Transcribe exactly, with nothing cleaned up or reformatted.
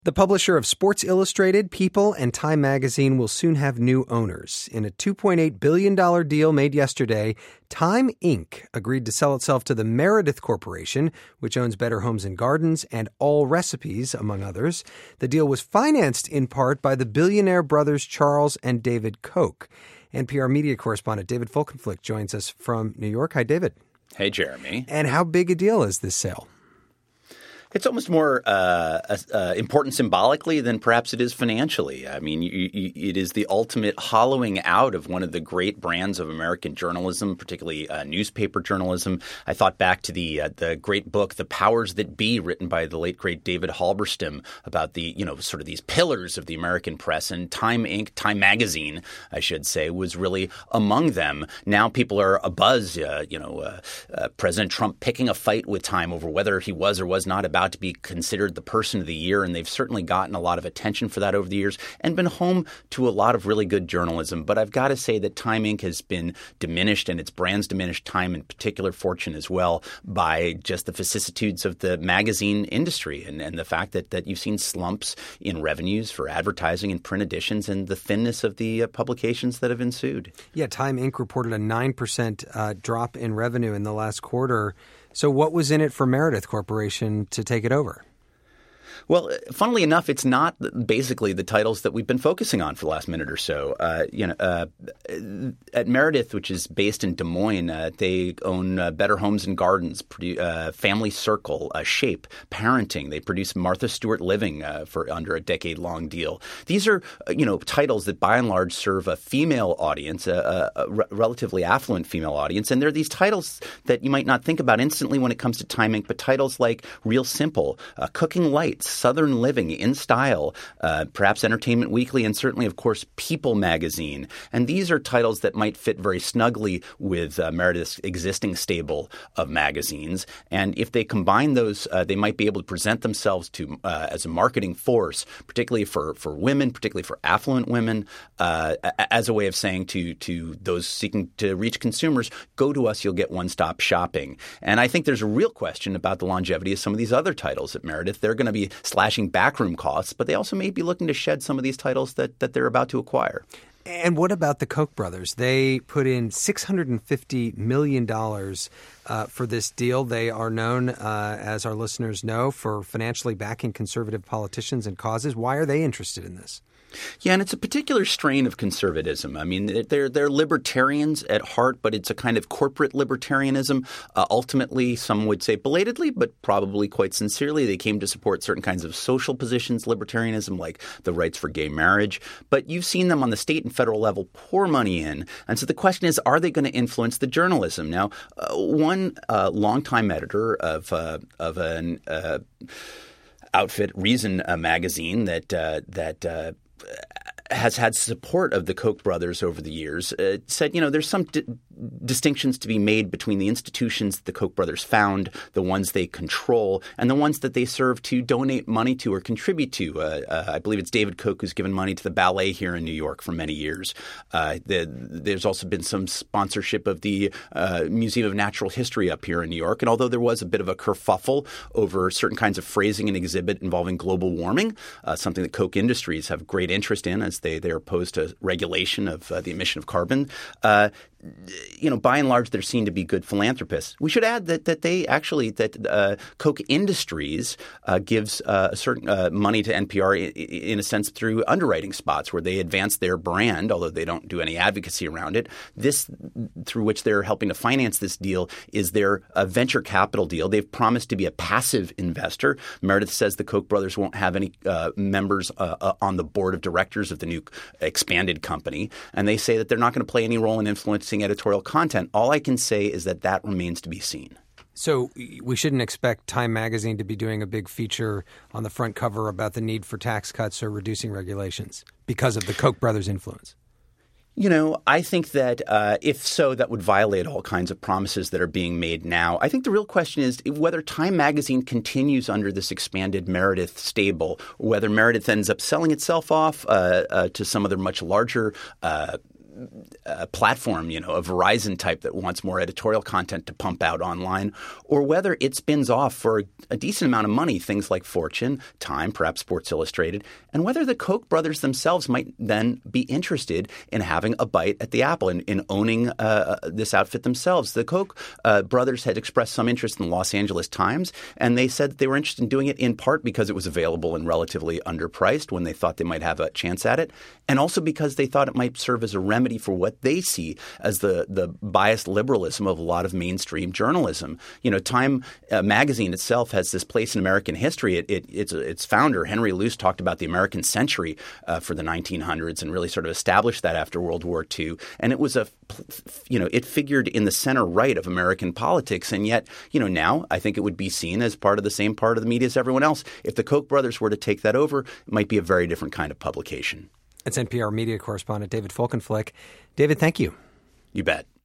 The publisher of Sports Illustrated, People, and Time magazine will soon have new owners. In a two point eight billion dollars deal made yesterday, Time Incorporated agreed to sell itself to the Meredith Corporation, which owns Better Homes and Gardens and All Recipes, among others. The deal was financed in part by the billionaire brothers Charles and David Koch. N P R media correspondent David Folkenflik joins us from New York. Hi, David. Hey, Jeremy. And how big a deal is this sale? It's almost more uh, uh, important symbolically than perhaps it is financially. I mean, you, you, it is the ultimate hollowing out of one of the great brands of American journalism, particularly uh, newspaper journalism. I thought back to the uh, the great book, The Powers That Be, written by the late, great David Halberstam, about the, you know, sort of these pillars of the American press. And Time Incorporated, Time Magazine, I should say, was really among them. Now people are abuzz, uh, you know, uh, uh, President Trump picking a fight with Time over whether he was or was not about to be considered the person of the year, and they've certainly gotten a lot of attention for that over the years and been home to a lot of really good journalism. But I've got to say that Time Incorporated has been diminished, and its brands diminished, Time in particular, Fortune as well, by just the vicissitudes of the magazine industry and, and the fact that, that you've seen slumps in revenues for advertising and print editions and the thinness of the uh, publications that have ensued. Yeah, Time Incorporated reported a nine percent uh, drop in revenue in the last quarter. So what was in it for Meredith Corporation to take it over? Well, funnily enough, it's not basically the titles that we've been focusing on for the last minute or so. Uh, you know, uh, at Meredith, which is based in Des Moines, uh, they own uh, Better Homes and Gardens, produ- uh, Family Circle, uh, Shape, Parenting. They produce Martha Stewart Living uh, for under a decade-long deal. These are, uh, you know, titles that by and large serve a female audience, a, a, a re- relatively affluent female audience, and they're these titles that you might not think about instantly when it comes to Time Incorporated, but titles like Real Simple, uh, Cooking Lights, Southern Living, In Style, uh, perhaps Entertainment Weekly, and certainly, of course, People magazine. And these are titles that might fit very snugly with uh, Meredith's existing stable of magazines. And if they combine those, uh, they might be able to present themselves to uh, as a marketing force, particularly for, for women, particularly for affluent women, uh, as a way of saying to, to those seeking to reach consumers, go to us, you'll get one-stop shopping. And I think there's a real question about the longevity of some of these other titles at Meredith. They're going to be slashing backroom costs, but they also may be looking to shed some of these titles that, that they're about to acquire. And what about the Koch brothers? They put in six hundred fifty million dollars uh, for this deal. They are known, uh, as our listeners know, for financially backing conservative politicians and causes. Why are they interested in this? Yeah, and it's a particular strain of conservatism. I mean, they're they're libertarians at heart, but it's a kind of corporate libertarianism. Uh, ultimately, some would say belatedly, but probably quite sincerely, they came to support certain kinds of social positions, libertarianism, like the rights for gay marriage. But you've seen them on the state and federal level pour money in. And so the question is, are they going to influence the journalism? Now, uh, one uh, longtime editor of uh, of an uh, outfit, Reason uh, magazine, that uh, that uh, has had support of the Koch brothers over the years, uh, said, you know, there's some di- distinctions to be made between the institutions that the Koch brothers found, the ones they control, and the ones that they serve to donate money to or contribute to. Uh, uh, I believe it's David Koch who's given money to the ballet here in New York for many years. Uh, the, there's also been some sponsorship of the uh, Museum of Natural History up here in New York. And although there was a bit of a kerfuffle over certain kinds of phrasing and exhibit involving global warming, uh, something that Koch Industries have great interest in as they, they're opposed to regulation of uh, the emission of carbon, uh, you know, by and large, they're seen to be good philanthropists. We should add that that they actually that uh, Koch Industries uh, gives uh, a certain uh, money to N P R in, in a sense through underwriting spots where they advance their brand, although they don't do any advocacy around it. This, through which they're helping to finance this deal, is their uh, venture capital deal. They've promised to be a passive investor. Meredith says the Koch brothers won't have any uh, members uh, uh, on the board of directors of the new expanded company, and they say that they're not going to play any role in influencing editorial content. All I can say is that that remains to be seen. So we shouldn't expect Time magazine to be doing a big feature on the front cover about the need for tax cuts or reducing regulations because of the Koch brothers' influence. You know, I think that uh, if so, that would violate all kinds of promises that are being made now. I think the real question is whether Time magazine continues under this expanded Meredith stable, or whether Meredith ends up selling itself off uh, uh, to some other much larger uh a platform, you know, a Verizon type that wants more editorial content to pump out online, or whether it spins off for a decent amount of money things like Fortune, Time, perhaps Sports Illustrated, and whether the Koch brothers themselves might then be interested in having a bite at the apple, in, in owning uh, this outfit themselves. The Koch uh, brothers had expressed some interest in the Los Angeles Times, and they said that they were interested in doing it in part because it was available and relatively underpriced when they thought they might have a chance at it, and also because they thought it might serve as a remedy for what they see as the, the biased liberalism of a lot of mainstream journalism. You know, Time uh, magazine itself has this place in American history. It, it, its, its founder, Henry Luce, talked about the American century uh, for the nineteen hundreds and really sort of established that after World War Two. And it was a, you know, it figured in the center right of American politics. And yet, you know, now I think it would be seen as part of the same part of the media as everyone else. If the Koch brothers were to take that over, it might be a very different kind of publication. It's N P R media correspondent David Folkenflik. David, thank you. You bet.